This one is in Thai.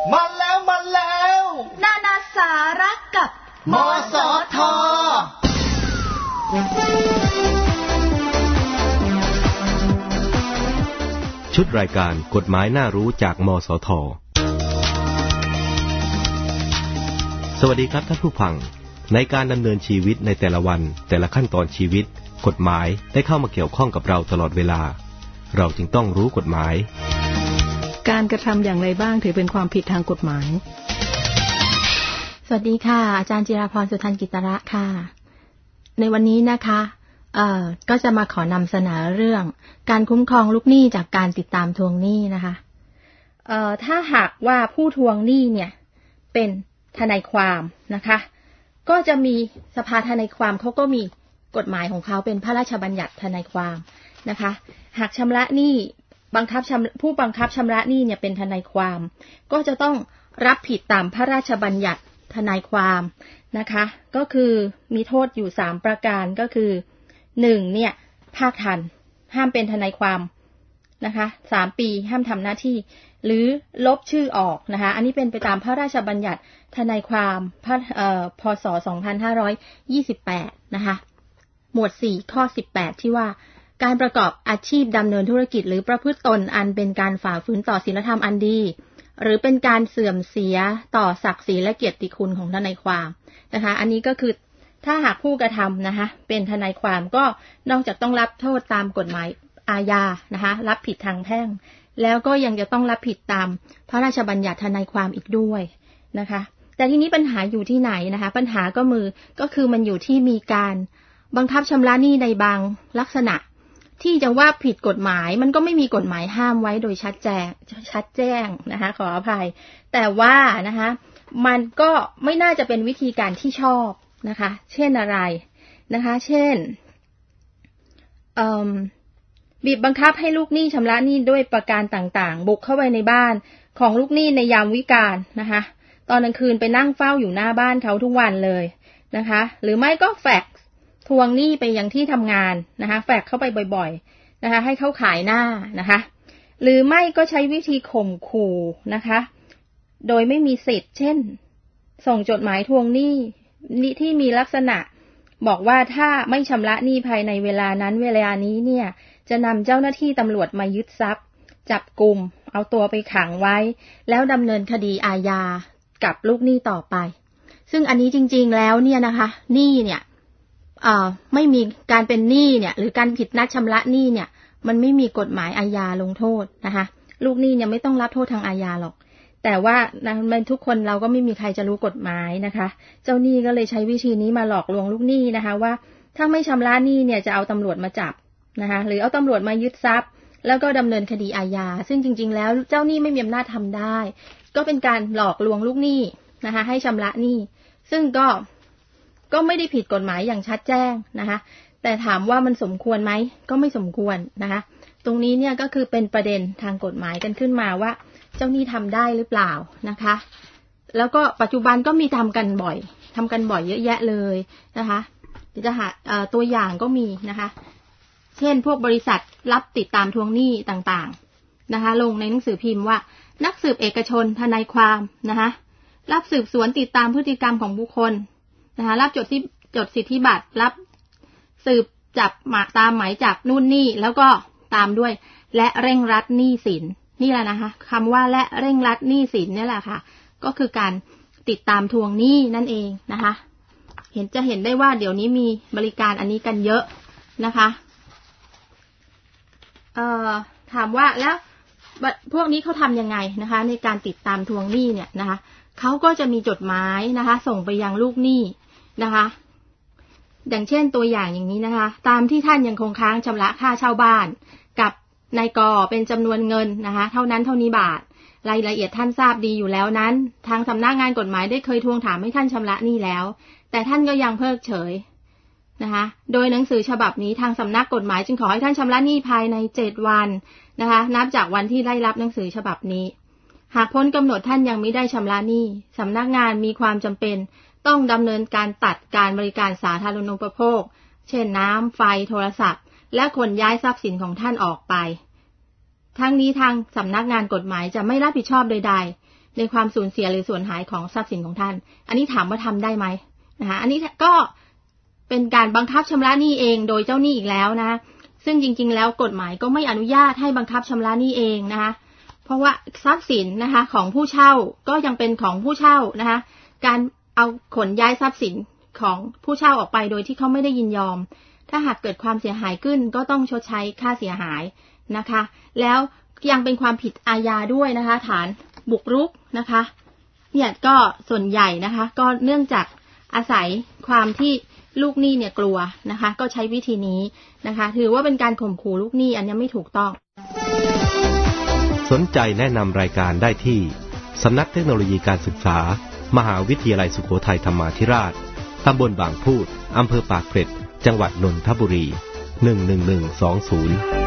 มาแล้วนานาสาระกับมสท. ชุดรายการกฎหมายน่ารู้จากมสท.สวัสดีครับท่านผู้ฟังในการดำเนินชีวิตในแต่ละวันแต่ละขั้นตอนชีวิตกฎหมายได้เข้ามาเกี่ยวข้องกับเราตลอดเวลาเราจึงต้องรู้กฎหมายการกระทำอย่างไรบ้างถือเป็นความผิดทางกฎหมายสวัสดีค่ะอาจารย์จิราพรสุทันกิตระค่ะในวันนี้นะคะก็จะมาขอนำเสนอเรื่องการคุ้มครองลูกหนี้จากการติดตามทวงหนี้นะคะถ้าหากว่าผู้ทวงหนี้เนี่ยเป็นทนายความนะคะก็จะมีสภาทนายความเขาก็มีกฎหมายของเขาเป็นพระราชบัญญัติทนายความนะคะหากชำระหนี้ผู้บังคับชำระหนี้เนี่ยเป็นทนายความก็จะต้องรับผิดตามพระราชบัญญัติทนายความนะคะก็คือมีโทษอยู่3ประการก็คือ1เนี่ยภาคทันห้ามเป็นทนายความนะคะ3ปีห้ามทำหน้าที่หรือลบชื่อออกนะคะอันนี้เป็นไปตามพระราชบัญญัติทนายความพ.ศ. 2528นะคะหมวด4ข้อ18ที่ว่าการประกอบอาชีพดำเนินธุรกิจหรือประพฤติตนอันเป็นการฝ่าฝืนต่อศีลธรรมอันดีหรือเป็นการเสื่อมเสียต่อศักดิ์ศรีและเกียรติคุณของทนายความนะคะอันนี้ก็คือถ้าหากผู้กระทำนะคะเป็นทนายความก็นอกจากต้องรับโทษตามกฎหมายอาญานะคะรับผิดทางแพ่งแล้วก็ยังจะต้องรับผิดตามพระราชบัญญัติทนายความอีกด้วยนะคะแต่ทีนี้ปัญหาอยู่ที่ไหนนะคะปัญหาก็คือมันอยู่ที่มีการบังคับชำระหนี้ในบางลักษณะที่จะว่าผิดกฎหมายมันก็ไม่มีกฎหมายห้ามไว้โดยชัดแจ้งนะคะขออภัยแต่ว่านะคะมันก็ไม่น่าจะเป็นวิธีการที่ชอบนะคะเช่นอะไรนะคะเช่นบีบบังคับให้ลูกหนี้ชำระหนี้ด้วยประการต่างๆบุกเข้าไปในบ้านของลูกหนี้ในยามวิกาลนะคะตอนกลางคืนไปนั่งเฝ้าอยู่หน้าบ้านเขาทุกวันเลยนะคะหรือไม่ก็แฟกซ์ทวงหนี้ไปยังที่ทำงานนะคะแฟกซ์เข้าไปบ่อยๆนะคะให้เขาขายหน้านะคะหรือไม่ก็ใช้วิธีข่มขู่นะคะโดยไม่มีสิทธิ์เช่นส่งจดหมายทวงหนี้ที่มีลักษณะบอกว่าถ้าไม่ชำระหนี้ภายในเวลานั้นเวลานี้เนี่ยจะนำเจ้าหน้าที่ตำรวจมายึดทรัพย์จับกุมเอาตัวไปขังไว้แล้วดำเนินคดีอาญากับลูกหนี้ต่อไปซึ่งอันนี้จริงๆแล้วเนี่ยนะคะหนี้เนี่ยไม่มีการเป็นหนี้เนี่ยหรือการผิดนัดชำระหนี้เนี่ยมันไม่มีกฎหมายอาญาลงโทษนะคะลูกหนี้เนี่ยไม่ต้องรับโทษทางอาญาหรอกแต่ว่าทุกคนเราก็ไม่มีใครจะรู้กฎหมายนะคะเจ้าหนี้ก็เลยใช้วิธีนี้มาหลอกลวงลูกหนี้นะคะว่าถ้าไม่ชำระหนี้เนี่ยจะเอาตำรวจมาจับนะคะหรือเอาตำรวจมายึดทรัพย์แล้วก็ดำเนินคดีอาญาซึ่งจริงๆแล้วเจ้าหนี้ไม่มีอำนาจทำได้ก็เป็นการหลอกลวงลูกหนี้นะคะให้ชำระหนี้ซึ่งก็ไม่ได้ผิดกฎหมายอย่างชัดแจ้งนะคะแต่ถามว่ามันสมควรไหมก็ไม่สมควรนะคะตรงนี้เนี่ยก็คือเป็นประเด็นทางกฎหมายกันขึ้นมาว่าเจ้าหนี้ทำได้หรือเปล่านะคะแล้วก็ปัจจุบันก็มีทำกันบ่อยเยอะแยะเลยนะคะจะหาตัวอย่างก็มีนะคะเช่นพวกบริษัทรับติดตามทวงหนี้ต่างๆนะคะลงในหนังสือพิมพ์ว่านักสืบเอกชนทนายความนะคะรับสืบสวนติดตามพฤติกรรมของบุคคลนะคะรับจดสิทธิบัตรรับสืบจับตามหมายจับนู่นนี่แล้วก็ตามด้วยและเร่งรัดหนี้สินนี่แหละนะคะคำว่าและเร่งรัดหนี้สินนี่แหละค่ะก็คือการติดตามทวงหนี้นั่นเองนะคะเห็นได้ว่าเดี๋ยวนี้มีบริการอันนี้กันเยอะนะคะถามว่าแล้วพวกนี้เขาทำยังไงนะคะในการติดตามทวงหนี้เนี่ยนะคะเขาก็จะมีจดหมายนะคะส่งไปยังลูกหนี้นะคะอย่างเช่นตัวอย่างอย่างนี้นะคะตามที่ท่านยังคงค้างชำระค่าเช่าบ้านกับนายกเป็นจำนวนเงินนะคะเท่านั้นเท่านี้บาทรายละเอียดท่านทราบดีอยู่แล้วนั้นทางสำนักงานกฎหมายได้เคยทวงถามให้ท่านชำระหนี้แล้วแต่ท่านก็ยังเพิกเฉยนะคะโดยหนังสือฉบับนี้ทางสำนักกฎหมายจึงขอให้ท่านชำระหนี้ภายใน7วันนะคะนับจากวันที่ได้รับหนังสือฉบับนี้หากพ้นกำหนดท่านยังไม่ได้ชำระหนี้สำนักงานมีความจำเป็นต้องดำเนินการตัดการบริการสาธารณูปโภคเช่นน้ำไฟโทรศัพท์และขนย้ายทรัพย์สินของท่านออกไปทั้งนี้ทางสำนักงานกฎหมายจะไม่รับผิดชอบใดในความสูญเสียหรือสูญหายของทรัพย์สินของท่านอันนี้ถามว่าทำได้ไหมนะคะอันนี้ก็เป็นการบังคับชำระหนี้เองโดยเจ้าหนี้อีกแล้วนะซึ่งจริงๆแล้วกฎหมายก็ไม่อนุญาตให้บังคับชำระหนี้เองนะคะเพราะว่าทรัพย์สินนะคะของผู้เช่าก็ยังเป็นของผู้เช่านะคะการเอาขนย้ายทรัพย์สินของผู้เช่าออกไปโดยที่เขาไม่ได้ยินยอมถ้าหากเกิดความเสียหายขึ้นก็ต้องชดใช้ค่าเสียหายนะคะแล้วยังเป็นความผิดอาญาด้วยนะคะฐานบุกรุกนะคะเนี่ยก็ส่วนใหญ่นะคะก็เนื่องจากอาศัยความที่ลูกหนี้เนี่ยกลัวนะคะก็ใช้วิธีนี้นะคะถือว่าเป็นการข่มขู่ลูกหนี้อันนี้ไม่ถูกต้องสนใจแนะนำรายการได้ที่สำนักเทคโนโลยีการศึกษามหาวิทยาลัยสุโขทัยธรรมาธิราชตำบลบางพูดอำเภอปากเกร็ดจังหวัดนนทบุรี11120